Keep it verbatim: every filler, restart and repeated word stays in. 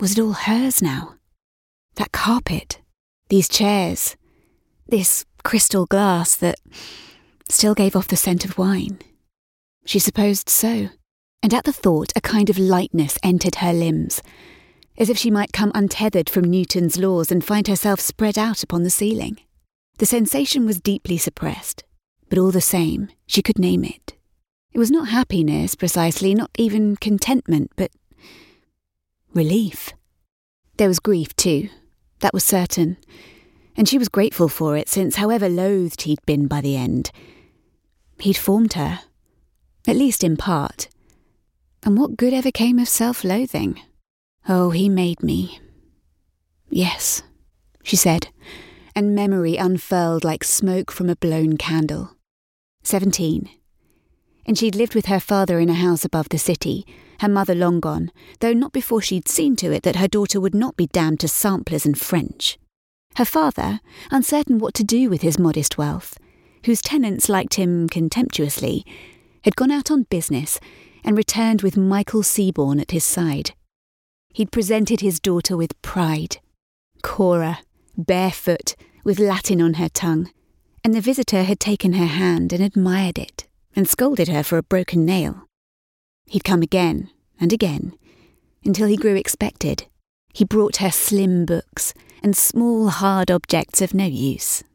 Was it all hers now? That carpet, these chairs, this crystal glass that still gave off the scent of wine. She supposed so, and at the thought a kind of lightness entered her limbs, as if she might come untethered from Newton's laws and find herself spread out upon the ceiling. The sensation was deeply suppressed, but all the same, she could name it. It was not happiness, precisely, not even contentment, but relief. There was grief, too, that was certain, and she was grateful for it, since however loathed he'd been by the end, he'd formed her, at least in part. And what good ever came of self-loathing? Oh, he made me. Yes, she said, and memory unfurled like smoke from a blown candle. Seventeen. And she'd lived with her father in a house above the city, her mother long gone, though not before she'd seen to it that her daughter would not be damned to samplers and French. Her father, uncertain what to do with his modest wealth, whose tenants liked him contemptuously, had gone out on business and returned with Michael Seaborn at his side. He'd presented his daughter with pride. Cora, barefoot, with Latin on her tongue, and the visitor had taken her hand and admired it, and scolded her for a broken nail. He'd come again and again, until he grew expected. He brought her slim books and small hard objects of no use,